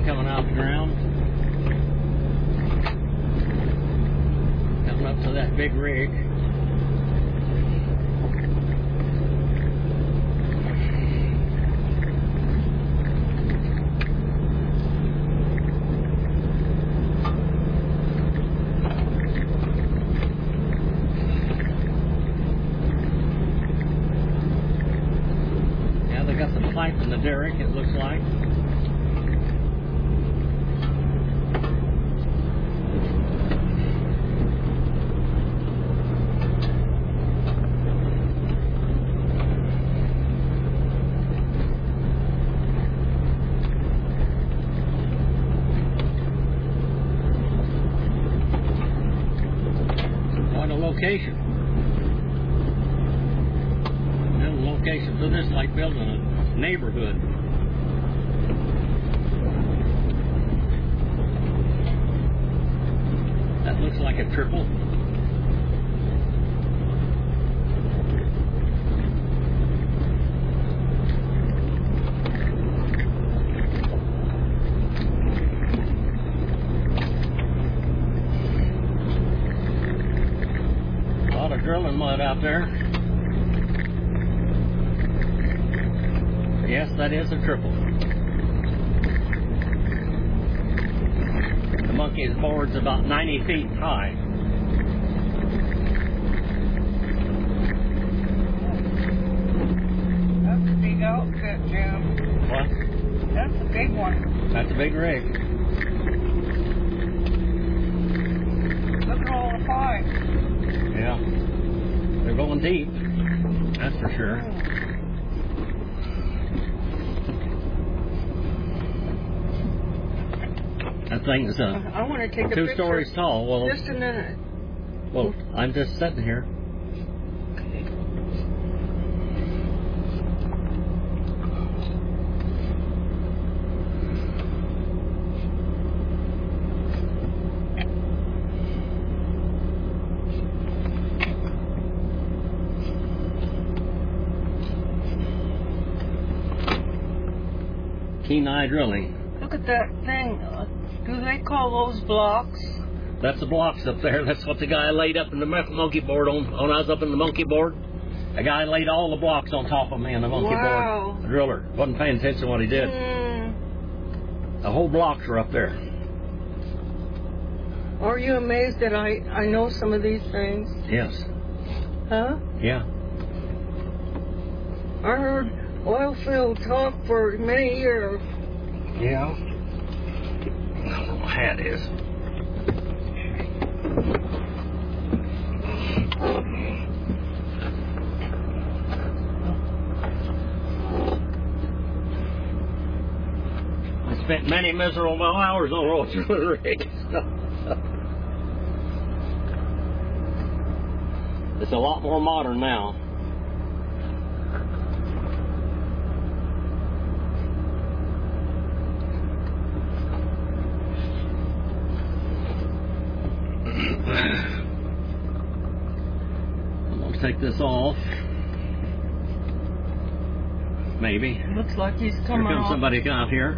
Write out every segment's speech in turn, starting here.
steam coming out of the ground. Coming up to that big rig. Yeah, they got the pipe in the derrick, it looks like. Location. And the location for this, like building a neighborhood. That looks like a triple. Drilling mud out there. Yes, that is a triple. The monkey's board's about 90 feet high. That's a big outfit, Jim. What? That's a big one. That's a big rig. Look at all the pipes. Yeah. They're going deep, that's for sure. That thing's I want to take a 2 picture. stories tall. Well, Just a minute. Well, I'm just sitting here. Kenai Drilling. Look at that thing. Do they call those blocks? That's the blocks up there. That's what the guy laid up in the monkey board on. When I was up in the monkey board, a guy laid all the blocks on top of me in the monkey board. The driller wasn't paying attention to what he did. The whole blocks are up there. Are you amazed that I know some of these things? Yes. Huh? Yeah. I heard oil field talk for many years. Yeah. I don't know what my hat is. I spent many miserable hours on road through the rig. It's a lot more modern now. I'm going to take this off. Maybe. Looks like he's coming Here comes off. somebody out here.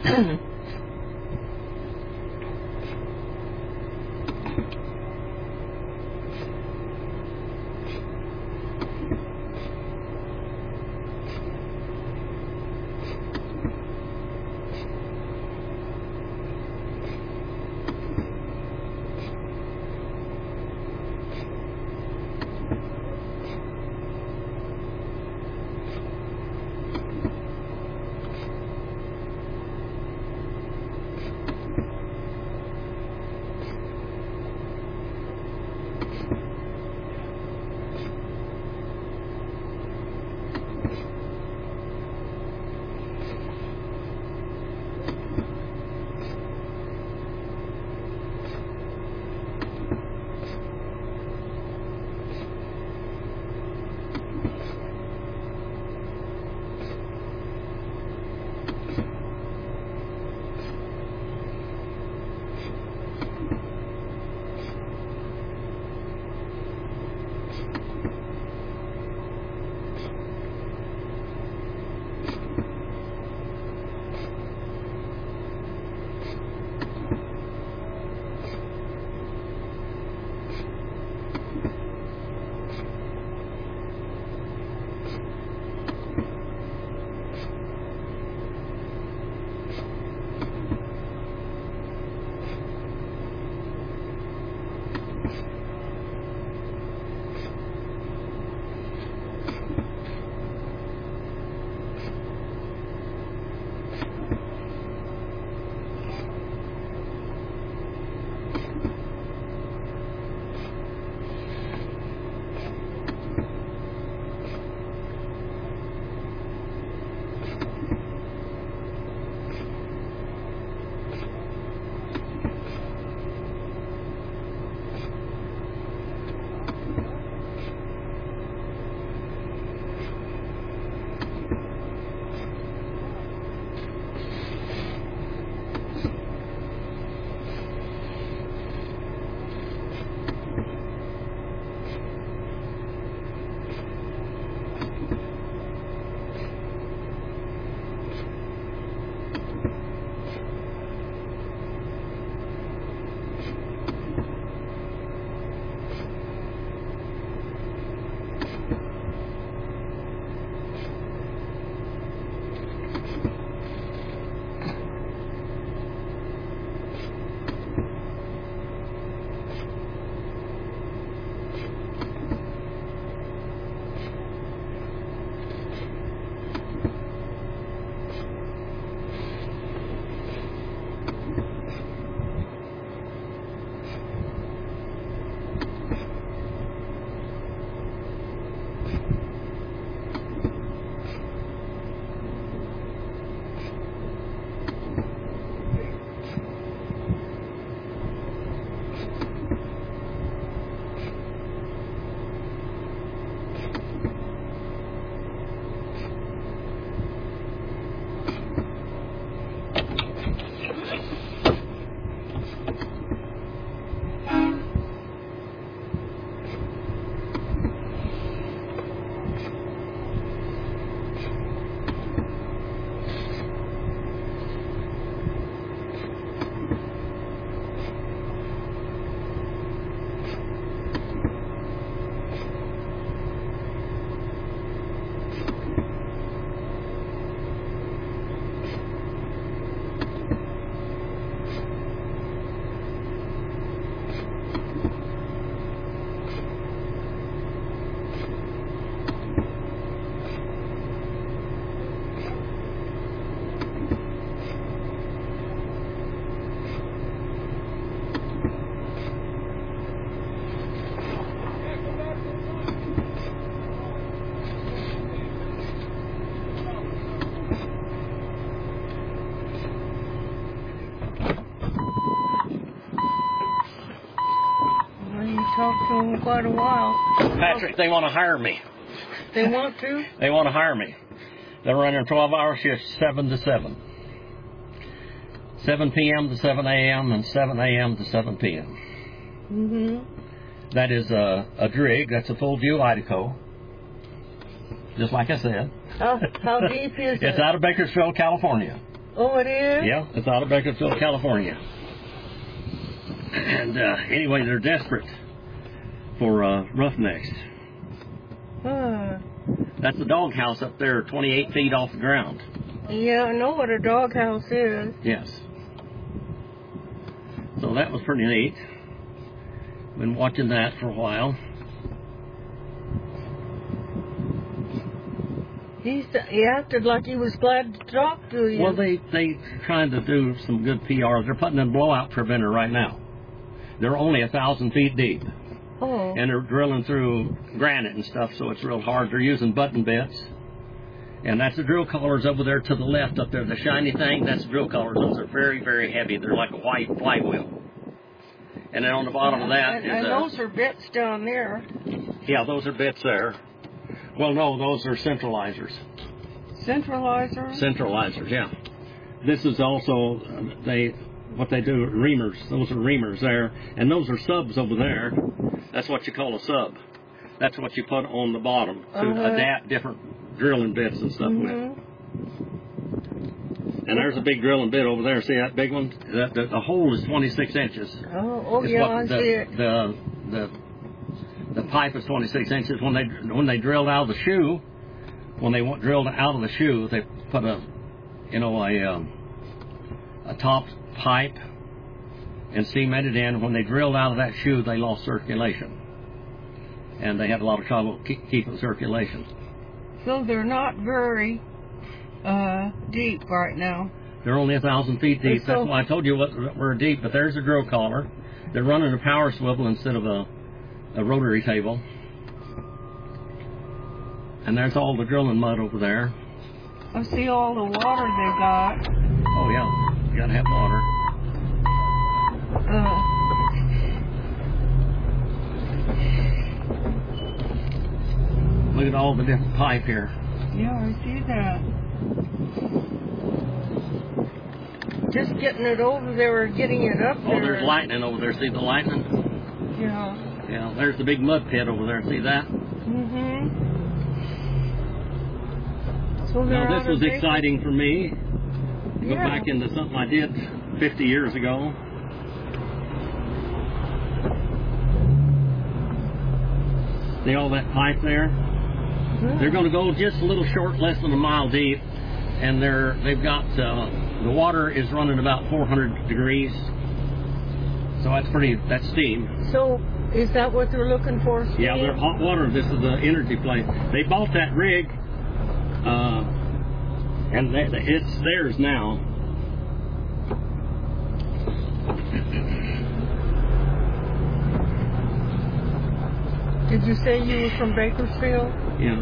talked to them quite a while. Patrick, they want to hire me. They want to? They want to hire me. They're running 12-hour shifts, 7 to 7. 7 p.m. to 7 a.m. and 7 a.m. to 7 p.m. Mm-hmm. That is a drig. That's a full view Idaho. Just like I said. How deep is it? It's out of Bakersfield, California. Oh, it is? Yeah, it's out of Bakersfield, California. And anyway, they're desperate for roughnecks. That's a doghouse up there, 28 feet off the ground. Yeah, I know what a doghouse is. Yes. So that was pretty neat. Been watching that for a while. He acted like he was glad to talk to you. Well, they trying to do some good PR. They're putting in a blowout preventer right now. They're only 1,000 feet deep. Oh. And they're drilling through granite and stuff, so it's real hard. They're using button bits. And that's the drill collars over there to the left up there. The shiny thing, that's the drill collars. Those are very, very heavy. They're like a white flywheel. And then on the bottom of that and those are bits down there. Yeah, those are bits there. Well, no, those are centralizers. Centralizers? Centralizers, yeah. This is also, what they do, reamers. Those are reamers there. And those are subs over there. That's what you call a sub. That's what you put on the bottom to adapt different drilling bits and stuff with. And there's a big drilling bit over there. See that big one? The hole is 26 inches. Oh yeah, I see it. The pipe is 26 inches. When they drilled out of the shoe, drilled out of the shoe, they put a top pipe and cemented in. When they drilled out of that shoe, they lost circulation, and they had a lot of trouble keeping circulation. So they're not very deep right now. They're only 1,000 feet deep. That's why I told you we're deep. But there's a drill collar. They're running a power swivel instead of a rotary table. And there's all the drilling mud over there. I see all the water they got. Oh yeah, you gotta have water. Look at all the different pipe here. Yeah, I see that. Just getting it over there or getting it up there. Oh, there's lightning over there. See the lightning? Yeah. Yeah, there's the big mud pit over there. See that? So now, this was exciting for me. Go back into something I did 50 years ago. See all that pipe there? They're going to go just a little short, less than a mile deep, and they've got the water is running about 400 degrees, so that's steam. So is that what they're looking for? Steam? Yeah, they're hot water. This is the energy place. They bought that rig, and it's theirs now. Did you say you were from Bakersfield? Yeah.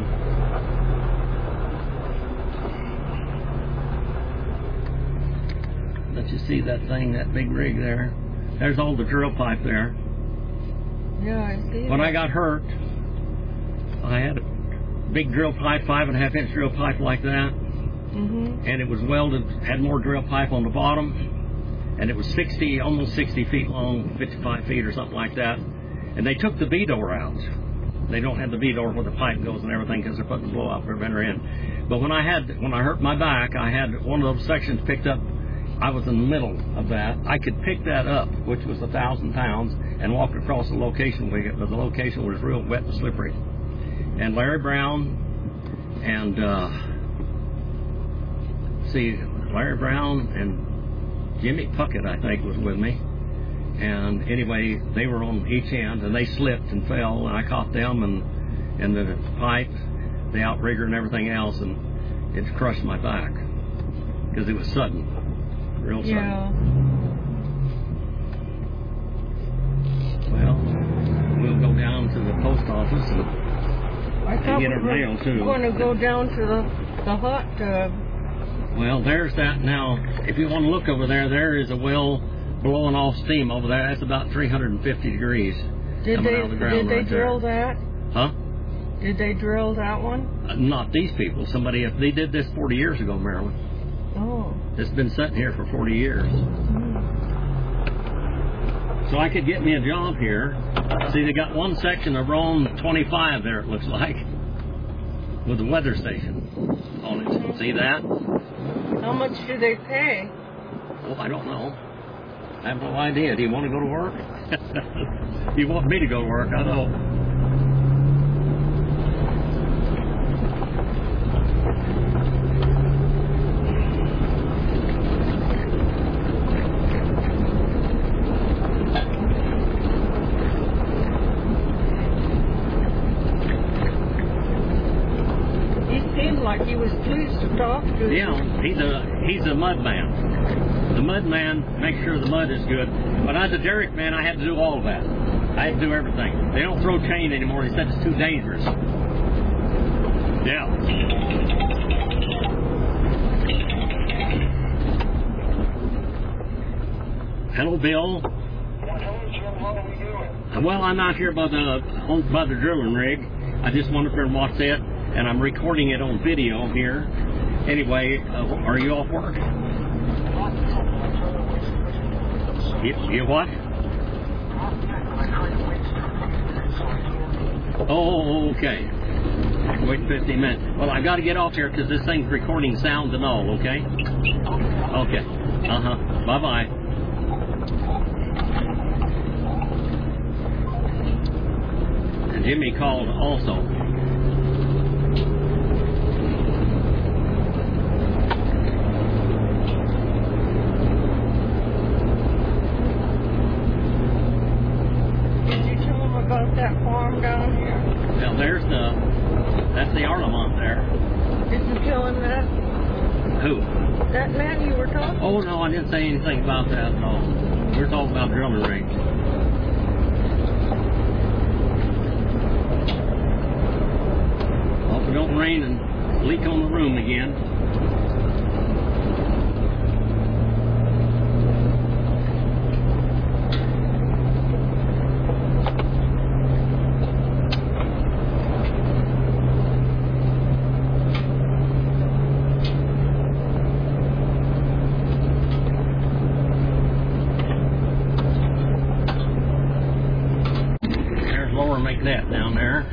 Let you see that thing, that big rig there. There's all the drill pipe there. Yeah, I see. When I got hurt, I had a big drill pipe, 5.5-inch drill pipe like that. And it was welded, had more drill pipe on the bottom. And it was almost 60 feet long, 55 feet or something like that. And they took the V-door out. They don't have the V-door where the pipe goes and everything because they're putting the blowout preventer in. But when I hurt my back, I had one of those sections picked up. I was in the middle of that. I could pick that up, which was 1,000 pounds, and walk across the location with it, but the location was real wet and slippery. And Larry Brown and Larry Brown and Jimmy Puckett, I think, was with me. And anyway, they were on each end, and they slipped and fell, and I caught them and the pipe, the outrigger, and everything else, and it crushed my back because it was sudden, real sudden. Yeah. Well, we'll go down to the post office and get our mail too. We're going to go down to the hot tub. Well, there's that now. If you want to look over there, there is a well blowing off steam over there. That's about 350 degrees. Did they drill that? Huh? Did they drill that one? Not these people. They did this 40 years ago, Marilyn. Oh. It's been sitting here for 40 years. So I could get me a job here. See, they got one section of Rome 25 there, it looks like. with the weather station on it. See that? How much do they pay? Oh, I don't know. I have no idea. Do you want to go to work? You want me to go to work, I know. He seemed like he was pleased to talk to you. Yeah, he's a mud man. The mud man makes sure the mud is good. When I was a derrick man, I had to do all of that. I had to do everything. They don't throw chain anymore. They said it's too dangerous. Yeah. Hello, Bill. Well, I'm out here by the drilling rig. I just went up there and watched it, and I'm recording it on video here. Anyway, are you off work? You what? Oh, okay. Wait 15 minutes. Well, I got to get off here because this thing's recording sounds and all, okay? Okay. Uh-huh. Bye-bye. And Jimmy called also. That farm down here. Well, that's the Arlamont there. Did you tell him that? Who? That man you were talking to? Oh, no, I didn't say anything about that at all. We were talking about drilling rigs. Hope it don't rain and leak on the room again. That down there.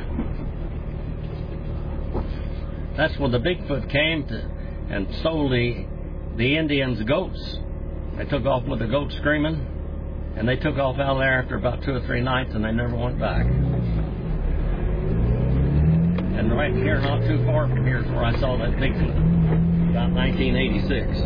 That's where the Bigfoot came to and stole the Indians' goats. They took off with the goats screaming, and they took off out of there after about 2 or 3 nights, and they never went back. And right here, not too far from here, is where I saw that Bigfoot, about 1986.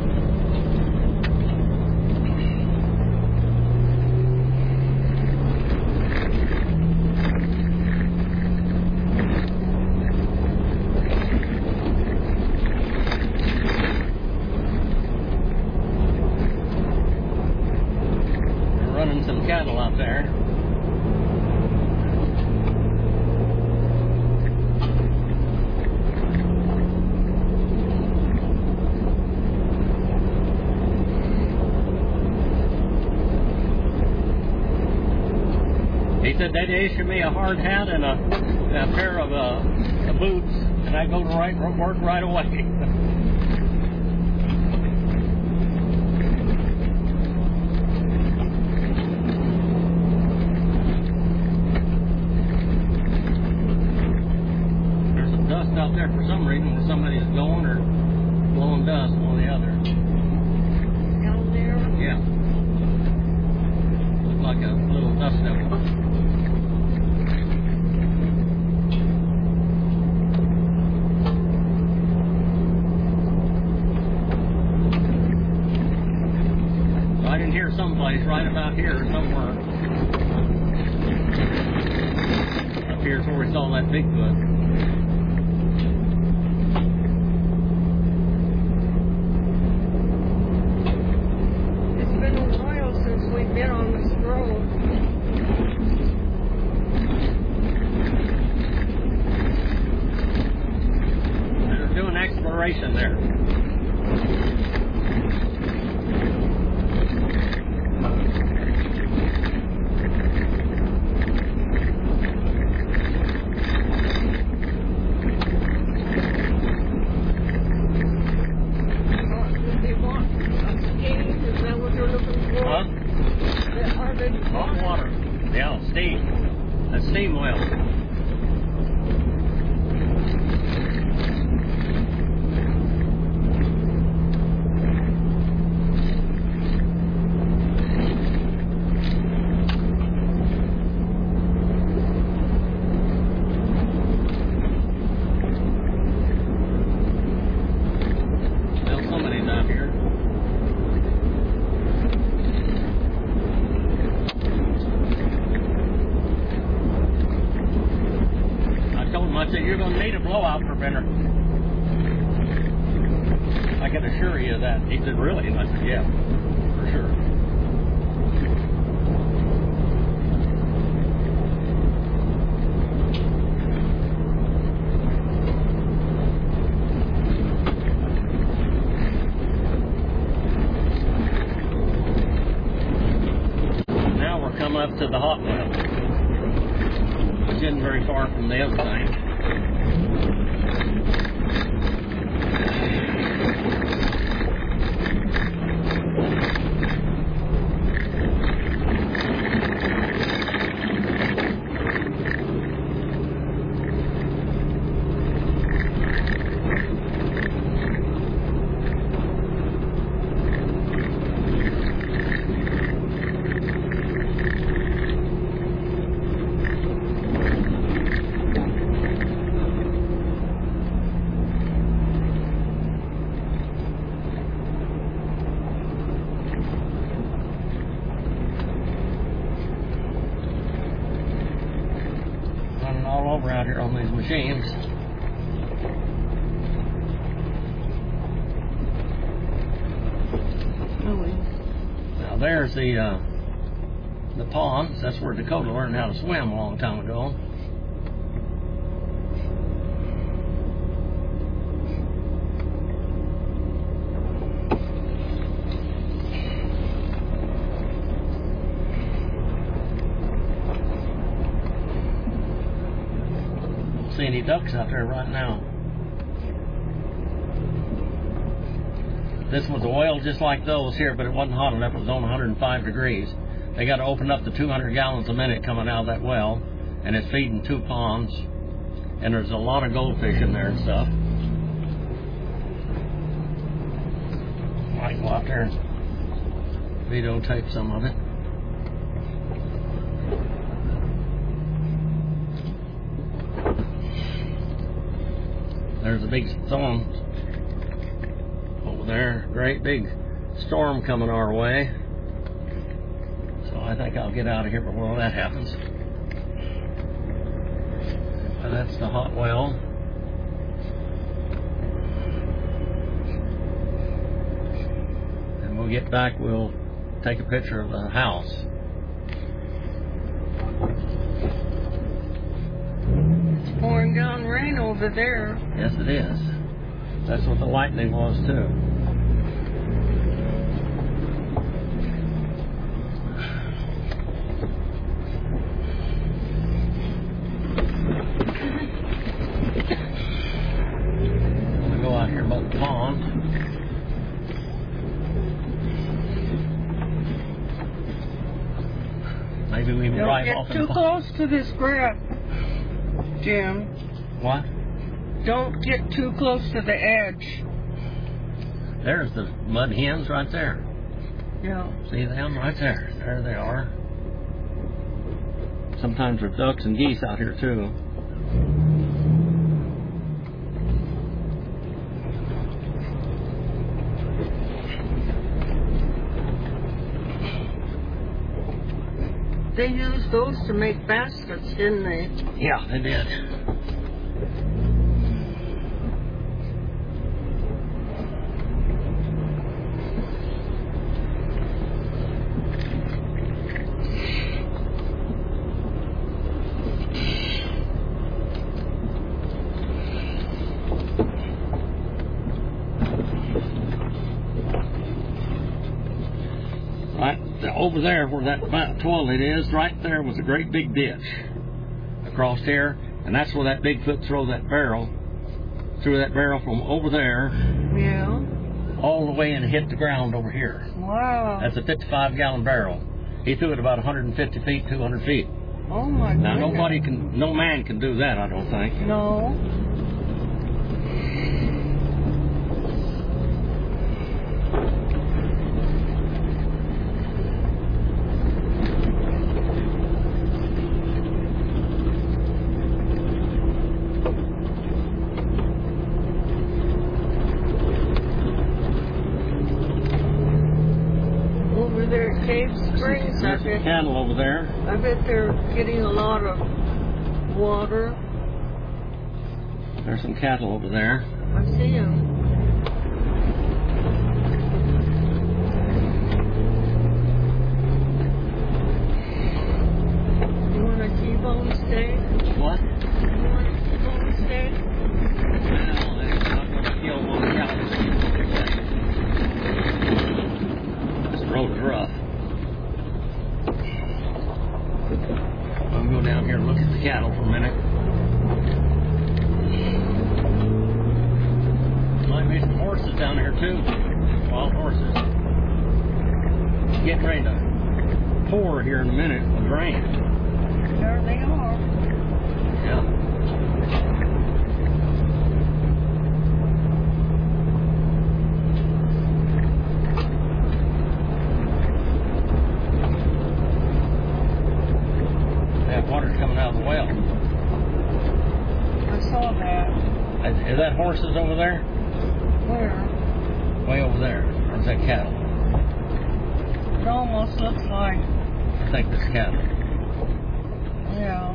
Some cattle out there. He said they'd issue me a hard hat and a pair of boots, and I'd go to work right away. Out there for some reason where somebody is going or blowing dust, one or the other. Down there? Yeah. Looks like a little dust devil. Right in here someplace, right about here somewhere. Up here's where we saw that Bigfoot. Been on this road. They're doing exploration there. What do they want? A cave? Is that what they're looking for? Huh? Hot water. Yeah, steam. A steam well. bender. I can assure you that. He said, really? And I said, yeah, for sure. Now we're coming up to the hot well, which isn't very far from the other thing. All over out here on these machines. Now there's the ponds. That's where Dakota learned how to swim a long time ago. See any ducks out there right now. This was oil just like those here, but it wasn't hot enough. It was on 105 degrees. They got to open up the 200 gallons a minute coming out of that well, and it's feeding 2 ponds. And there's a lot of goldfish in there and stuff. Might go out there and videotape some of it. There's a big storm over there, great big storm coming our way. So I think I'll get out of here before that happens. And that's the hot well. And when we get back, we'll take a picture of the house. Pouring down rain over there. Yes, it is. That's what the lightning was, too. I'm going to go out here by the pond. Maybe we can drive off. Don't get too close to this grab, Jim. What? Don't get too close to the edge. There's the mud hens right there. Yeah. See them right there? There they are. Sometimes there's ducks and geese out here too. They used those to make baskets, didn't they? Yeah, they did. Right over there where that toilet is, right there was a great big ditch across here, and that's where that Bigfoot threw that barrel from over there, Yeah. all the way and hit the ground over here. Wow. That's a 55-gallon barrel. He threw it about 150 feet, 200 feet. Oh my Now goodness. no man can do that, I don't think. No. Cave Springs. There's some cattle over there. I bet they're getting a lot of water. There's some cattle over there. I see them. You want a T-bone steak? What? You want a T-bone steak? Well, I'm not going to kill one cow. This road's rough. I'll go down here and look at the cattle for a minute. Might be some horses down here too. Wild horses. Getting ready to pour here in a minute with rain. There they are. Yeah. Water's coming out of the well. I saw that. Is that horses over there? Where? Way over there. Or is that cattle? It almost looks like. I think it's cattle. Yeah.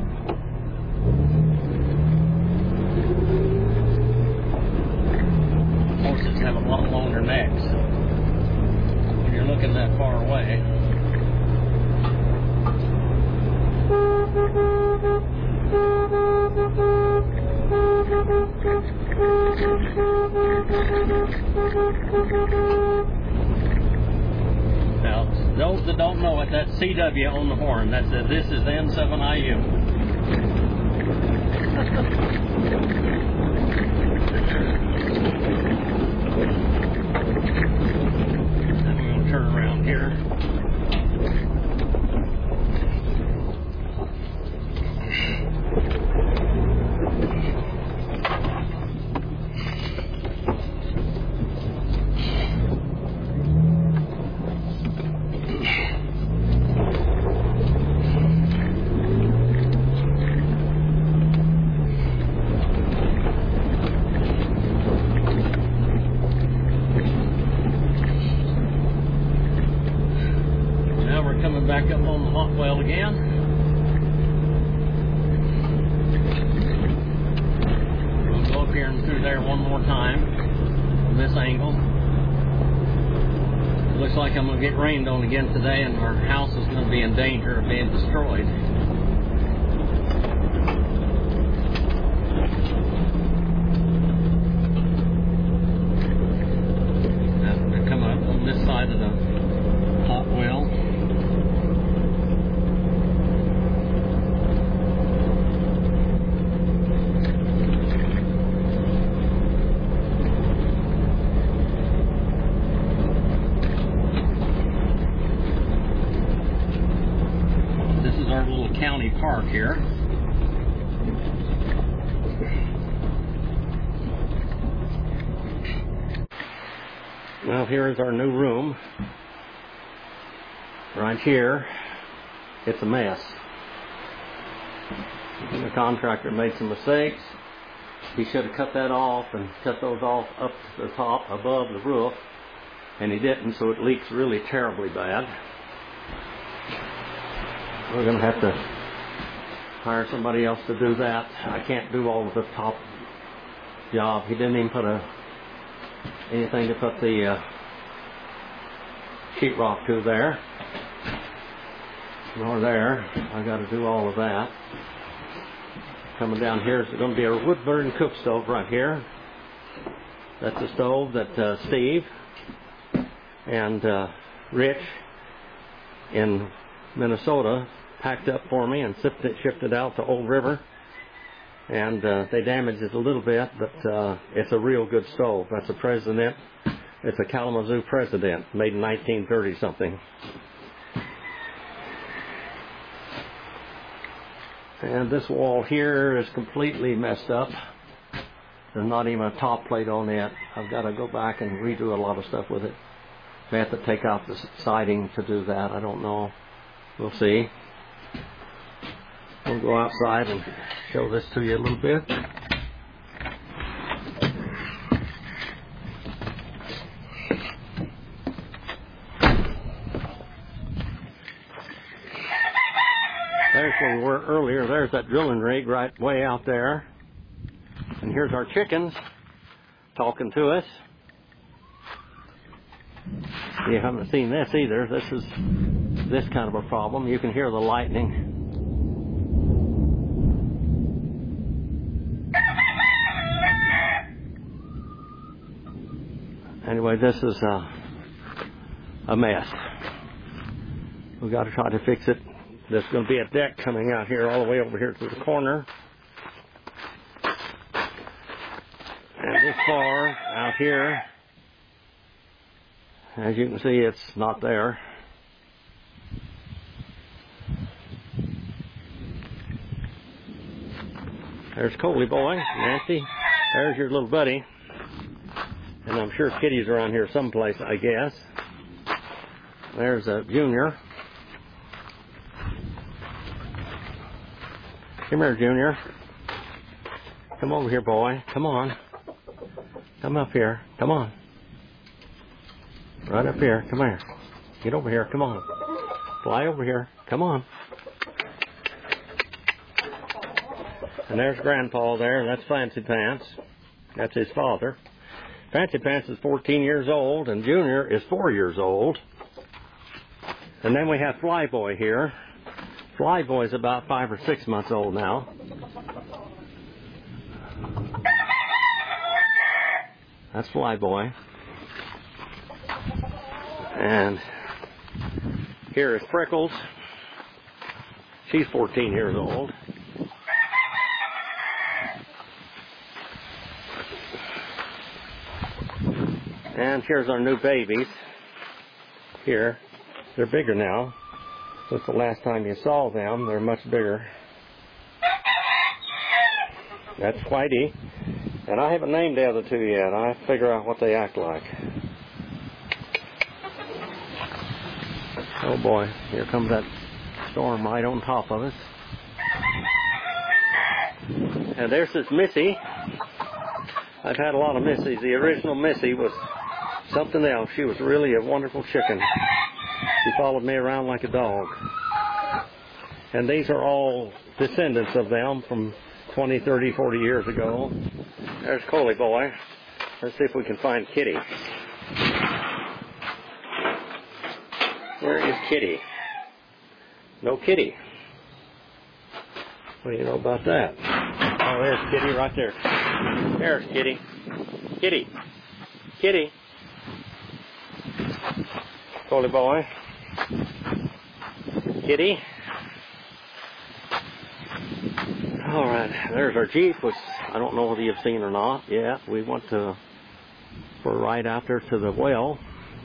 Horses have a lot longer necks. When you're looking that far away. Now, those that don't know it, that's CW on the horn. That's it. This is N7IU. Then we're going to turn around here. Back up on the hot well again. We'll go up here and through there one more time from this angle. It looks like I'm going to get rained on again today, and our house is going to be in danger of being destroyed. Now we're coming up on this side of the hot well. County park here. Well, here is our new room. Right here, it's a mess. The contractor made some mistakes. He should have cut that off and cut those off up to the top above the roof, and he didn't, so it leaks really terribly bad. We're going to have to hire somebody else to do that. I can't do all of the top job. He didn't even put anything to put the sheetrock to there. Nor there. I got to do all of that. Coming down here is going to be a wood burning cook stove right here. That's a stove that Steve and Rich in Minnesota packed up for me and shipped it out to Old River, and they damaged it a little bit, but it's a real good stove. That's a President. It's a Kalamazoo President, made in 1930 something. And this wall here is completely messed up. There's not even a top plate on it. I've got to go back and redo a lot of stuff with it. May have to take out the siding to do that. I don't know. We'll see. We'll go outside and show this to you a little bit. There's where we were earlier. There's that drilling rig right way out there. And here's our chickens talking to us. You haven't seen this either. This is this kind of a problem. You can hear the lightning. Anyway, this is a mess. We've got to try to fix it. There's going to be a deck coming out here all the way over here to the corner. And this far out here, as you can see, it's not there. There's Coley boy, Nancy. There's your little buddy. And I'm sure Kitty's around here someplace, I guess. There's a Junior. Come here, Junior. Come over here, boy. Come on. Come up here. Come on. Right up here. Come here. Get over here. Come on. Fly over here. Come on. And there's Grandpa there. That's Fancy Pants. That's his father. Fancy Pants is 14 years old, and Junior is 4 years old. And then we have Flyboy here. Flyboy's about 5 or 6 months old now. That's Flyboy. And here is Freckles. She's 14 years old. And here's our new babies. Here. They're bigger now. Since the last time you saw them, they're much bigger. That's Whitey. And I haven't named the other two yet. I have to figure out what they act like. Oh boy, here comes that storm right on top of us. And there's this Missy. I've had a lot of Missies. The original Missy was something else. She was really a wonderful chicken. She followed me around like a dog. And these are all descendants of them from 20, 30, 40 years ago. There's Coley boy. Let's see if we can find Kitty. Where is Kitty? No Kitty. What do you know about that? Oh, there's Kitty right there. There's Kitty. Kitty. Kitty. Coley boy. Kitty. All right, there's our Jeep, which I don't know whether you've seen or not yet. We went for a ride out there to the well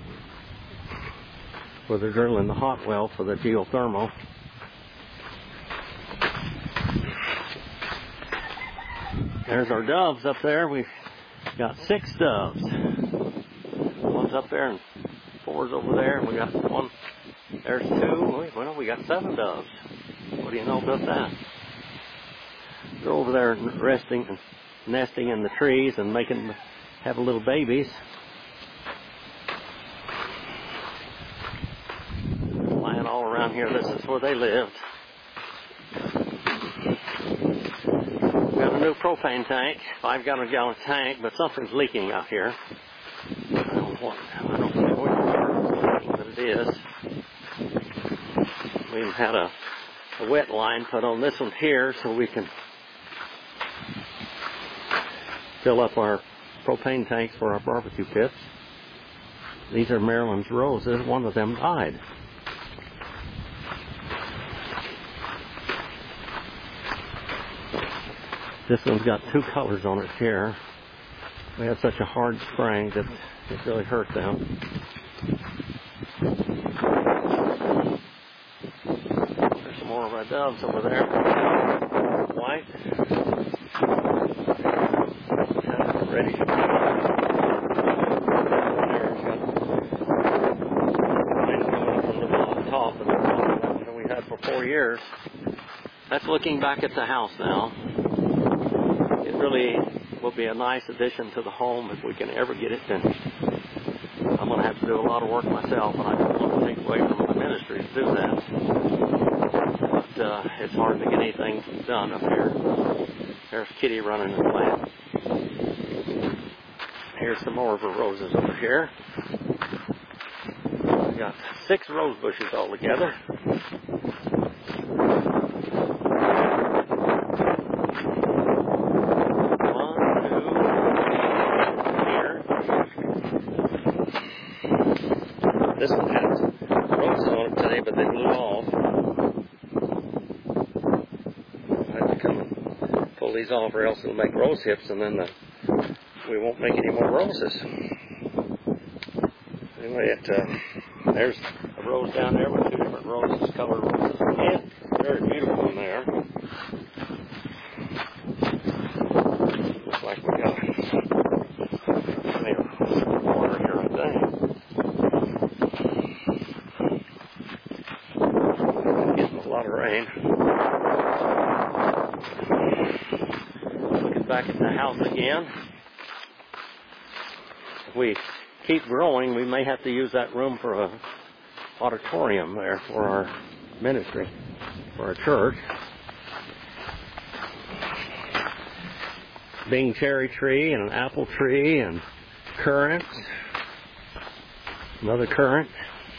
where they're drilling the hot well for the geothermal. There's our doves up there. We've got 6 doves. One's up there and 4's over there. We got one. There's 2. Well, we got 7 doves. What do you know about that? They're over there resting and nesting in the trees and having little babies. Flying all around here. This is where they lived. We got a new propane tank, 5-gallon tank, but something's leaking out here. I don't know what, but it is. We've had a wet line put on this one here so we can fill up our propane tanks for our barbecue pits. These are Maryland's roses. One of them died. This one's got 2 colors on it here. We had such a hard spring that it really hurt them. There's some more of our doves over there. White. Ready to go. There's got lines coming from the top of the one that we had for 4 years. That's looking back at the house now. It really will be a nice addition to the home if we can ever get it finished. I'm going to have to do a lot of work myself, and I don't want to take away from my ministry to do that. But it's hard to get anything done up here. There's Kitty running the plant. here's some more of her roses over here. We got 6 rose bushes all together. This one had roses on it today, but they blew off. I have to come and pull these off, or else it'll make rose hips, and then we won't make any more roses. Anyway, there's a rose down there with 2 different roses, colored roses. Yeah, very beautiful in there. Looks like we got water here, I think. Getting a lot of rain. Looking back at the house again. If we keep growing, we may have to use that room for a auditorium there for our ministry, for our church. Bing cherry tree and an apple tree and currants. Another currant.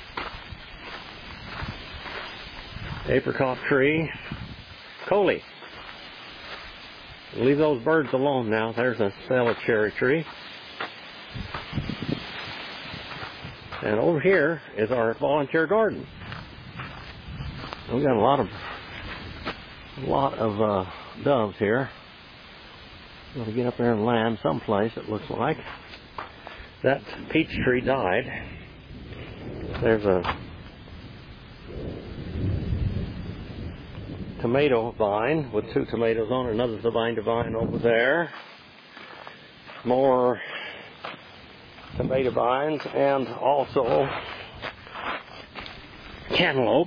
Apricot tree. Coley. Leave those birds alone now. There's a salad cherry tree. And over here is our volunteer garden. We've got a lot of doves here. Got to get up there and land someplace, it looks like. That peach tree died. There's a tomato vine with 2 tomatoes on it. Another vine over there. More tomato vines, and also cantaloupe.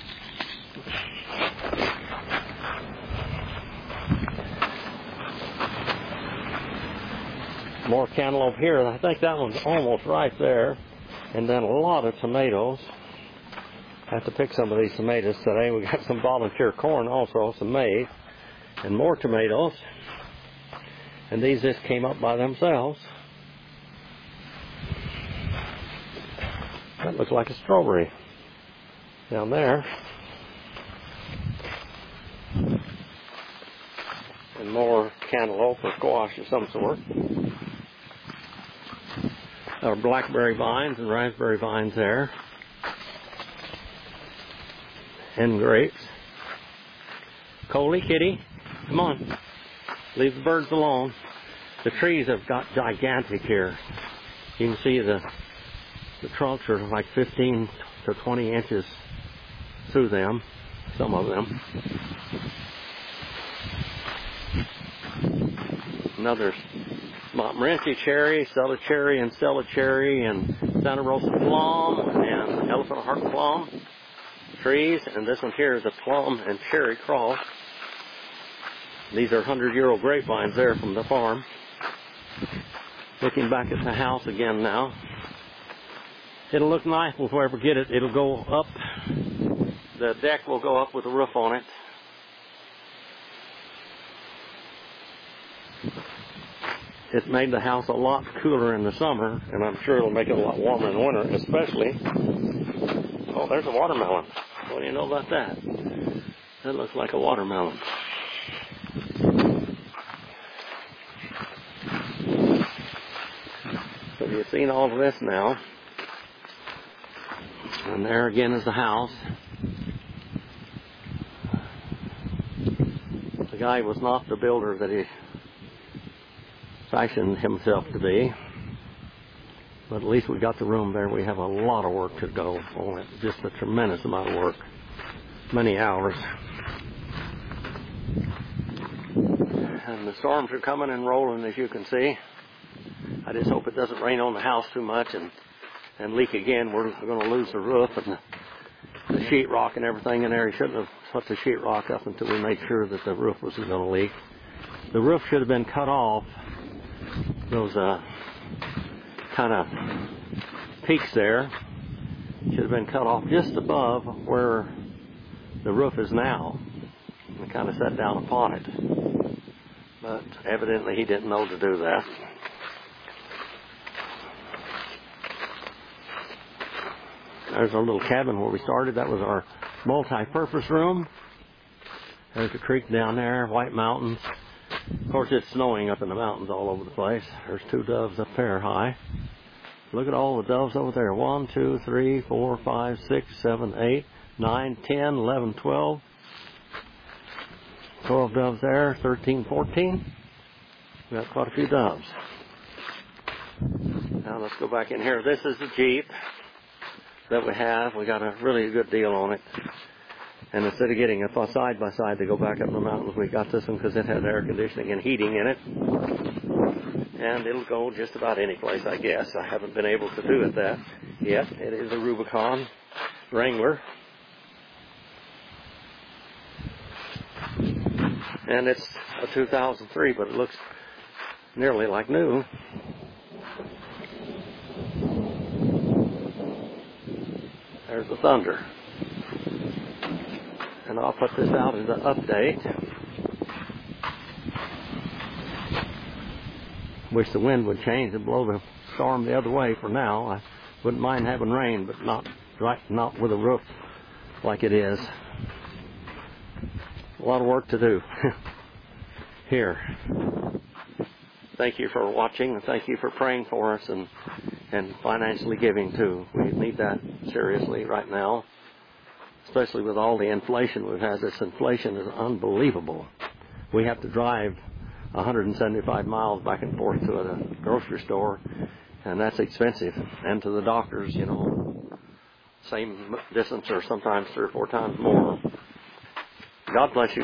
More cantaloupe here. I think that one's almost right there. And then a lot of tomatoes. I have to pick some of these tomatoes today. We got some volunteer corn also, some maize, and more tomatoes. And these just came up by themselves. That looks like a strawberry down there. And more cantaloupe or squash of some sort. There are blackberry vines and raspberry vines there. And grapes. Coley, kitty, come on. Leave the birds alone. The trees have got gigantic here. You can see the trunks are like 15 to 20 inches through them, some of them. Another Montmorency cherry, Stella cherry, and Stella cherry, and Santa Rosa plum, and elephant heart plum trees. And this one here is a plum and cherry cross. These are 100-year-old grapevines there from the farm. Looking back at the house again now. It'll look nice if we ever get it. It'll go up. The deck will go up with a roof on it. It made the house a lot cooler in the summer, and I'm sure it'll make it a lot warmer in the winter, especially. Oh, there's a watermelon. What do you know about that? That looks like a watermelon. So you've seen all of this now. And there again is the house. The guy was not the builder that he fashioned himself to be. But at least we got the room there. We have a lot of work to go on it. Just a tremendous amount of work. Many hours. And the storms are coming and rolling, as you can see. I just hope it doesn't rain on the house too much and leak again. We're going to lose the roof and the sheetrock and everything in there. He shouldn't have put the sheetrock up until we made sure that the roof wasn't going to leak. The roof should have been cut off. Those kind of peaks there should have been cut off just above where the roof is now. And kind of set down upon it. But evidently he didn't know to do that. There's our little cabin where we started. That was our multi-purpose room. There's the creek down there, White Mountains. Of course, it's snowing up in the mountains all over the place. There's 2 doves up there high. Look at all the doves over there. 1, 2, 3, 4, 5, 6, 7, 8, 9, 10, 11, 12. 12 doves there, 13, 14. We got quite a few doves. Now let's go back in here. This is the Jeep that we have. We got a really good deal on it. And instead of getting a side-by-side to go back up in the mountains, we got this one because it has air conditioning and heating in it. And it'll go just about any place, I guess. I haven't been able to do it that yet. It is a Rubicon Wrangler. And it's a 2003, but it looks nearly like new. There's the Thunder. And I'll put this out as an update. Wish the wind would change and blow the storm the other way for now. I wouldn't mind having rain, but not with a roof like it is. A lot of work to do here. Thank you for watching, and thank you for praying for us and financially giving too. We need that seriously right now, especially with all the inflation we've had. This inflation is unbelievable. We have to drive 175 miles back and forth to a grocery store, and that's expensive. And to the doctors, you know, same distance or sometimes 3 or 4 times more. God bless you.